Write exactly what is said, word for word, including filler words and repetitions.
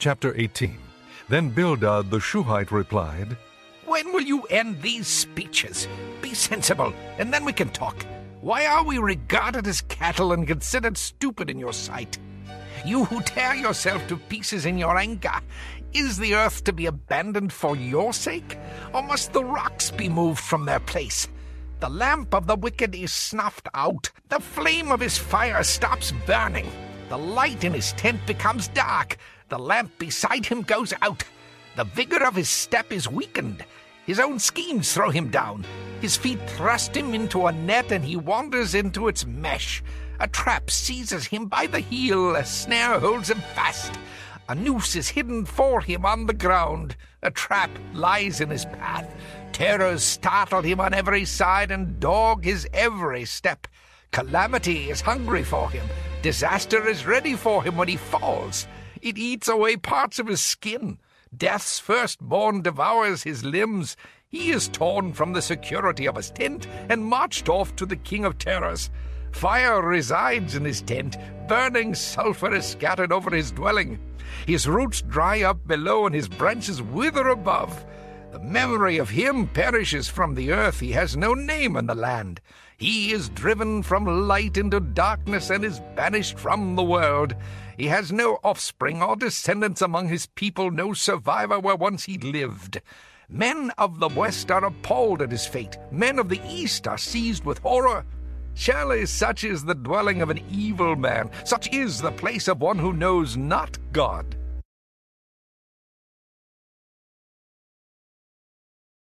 Chapter eighteen. Then Bildad the Shuhite replied, When will you end these speeches? Be sensible, and then we can talk. Why are we regarded as cattle and considered stupid in your sight? You who tear yourself to pieces in your anger, is the earth to be abandoned for your sake? Or must the rocks be moved from their place? The lamp of the wicked is snuffed out. The flame of his fire stops burning. The light in his tent becomes dark. The lamp beside him goes out. The vigor of his step is weakened. His own schemes throw him down. His feet thrust him into a net, and he wanders into its mesh. A trap seizes him by the heel. A snare holds him fast. A noose is hidden for him on the ground. A trap lies in his path. Terrors startle him on every side and dog his every step. Calamity is hungry for him. Disaster is ready for him when he falls. It eats away parts of his skin. Death's firstborn devours his limbs. He is torn from the security of his tent and marched off to the king of terrors. Fire resides in his tent. Burning sulfur is scattered over his dwelling. His roots dry up below and his branches wither above. The memory of him perishes from the earth. He has no name in the land. He is driven from light into darkness and is banished from the world. He has no offspring or descendants among his people, no survivor where once he lived. Men of the west are appalled at his fate. Men of the east are seized with horror. Surely such is the dwelling of an evil man. Such is the place of one who knows not God.